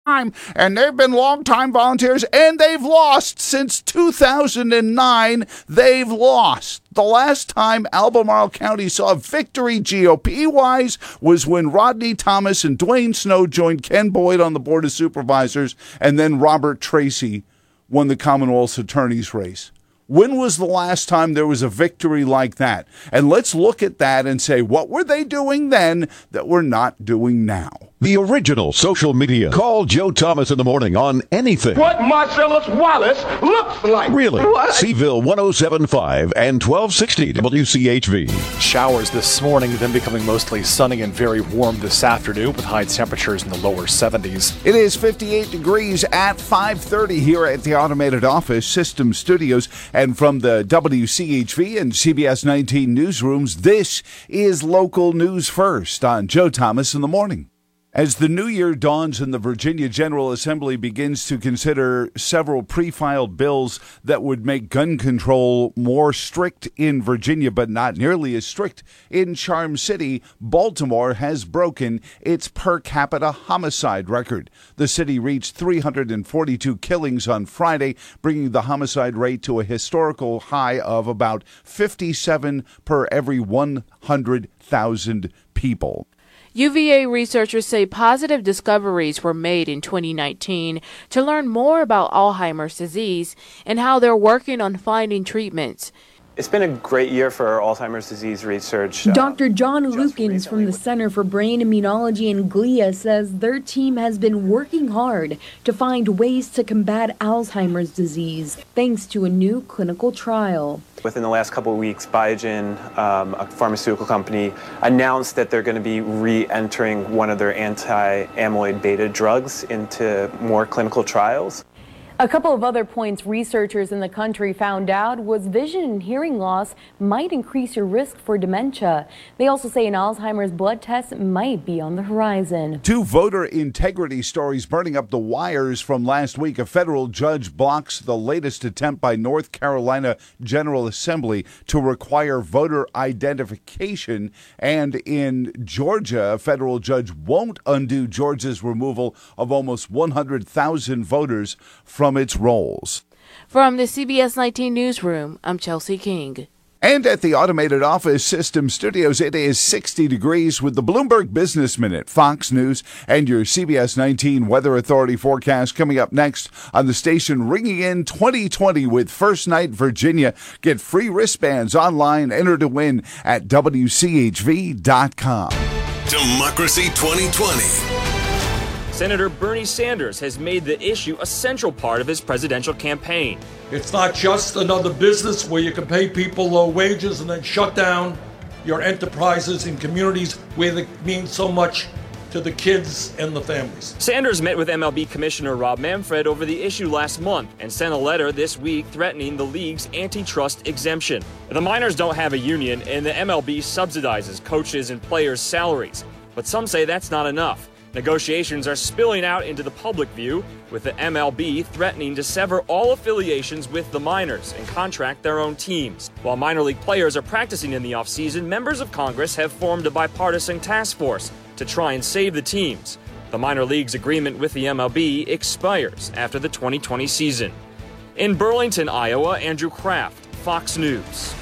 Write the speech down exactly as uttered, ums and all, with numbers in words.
time, and they've been longtime volunteers, and they've lost since two thousand nine. They've lost. The last time Albemarle County saw a victory G O P-wise was when Rodney Thomas and Dwayne Snow joined Ken Boyd on the Board of Supervisors, and then Robert Tracy won the Commonwealth's attorney's race. When was the last time there was a victory like that? And let's look at that and say, what were they doing then that we're not doing now? The original social media. Call Joe Thomas in the morning on anything. What Marcellus Wallace looks like. Really? What? Seville one oh seven point five and twelve sixty W C H V. Showers this morning, then becoming mostly sunny and very warm this afternoon with high temperatures in the lower seventies. It is fifty-eight degrees at five thirty here at the Automated Office System Studios. And from the W C H V and C B S nineteen newsrooms, this is Local News First on Joe Thomas in the Morning. As the new year dawns and the Virginia General Assembly begins to consider several pre-filed bills that would make gun control more strict in Virginia, but not nearly as strict in Charm City, Baltimore has broken its per capita homicide record. The city reached three hundred forty-two killings on Friday, bringing the homicide rate to a historical high of about fifty-seven per every one hundred thousand people. U V A researchers say positive discoveries were made in twenty nineteen to learn more about Alzheimer's disease and how they're working on finding treatments. It's been a great year for Alzheimer's disease research. Doctor John Lukens from the Center for Brain Immunology and Glia says their team has been working hard to find ways to combat Alzheimer's disease, thanks to a new clinical trial. Within the last couple of weeks, Biogen, um, a pharmaceutical company, announced that they're going to be re-entering one of their anti-amyloid beta drugs into more clinical trials. A couple of other points researchers in the country found out was vision and hearing loss might increase your risk for dementia. They also say an Alzheimer's blood test might be on the horizon. Two voter integrity stories burning up the wires from last week. A federal judge blocks the latest attempt by North Carolina General Assembly to require voter identification. And in Georgia, a federal judge won't undo Georgia's removal of almost one hundred thousand voters from its rolls. From the C B S nineteen newsroom, I'm Chelsea King. And at the Automated Office System Studios, it is sixty degrees with the Bloomberg Business Minute, Fox News, and your C B S nineteen Weather Authority forecast coming up next on the station, ringing in twenty twenty with First Night Virginia. Get free wristbands online. Enter to win at W C H V dot com. Democracy twenty twenty. Senator Bernie Sanders has made the issue a central part of his presidential campaign. It's not just another business where you can pay people low wages and then shut down your enterprises in communities where it means so much to the kids and the families. Sanders met with M L B Commissioner Rob Manfred over the issue last month and sent a letter this week threatening the league's antitrust exemption. The minors don't have a union, and the M L B subsidizes coaches and players' salaries. But some say that's not enough. Negotiations are spilling out into the public view, with the M L B threatening to sever all affiliations with the minors and contract their own teams. While minor league players are practicing in the offseason, members of Congress have formed a bipartisan task force to try and save the teams. The minor league's agreement with the M L B expires after the twenty twenty season. In Burlington, Iowa, Andrew Kraft, Fox News.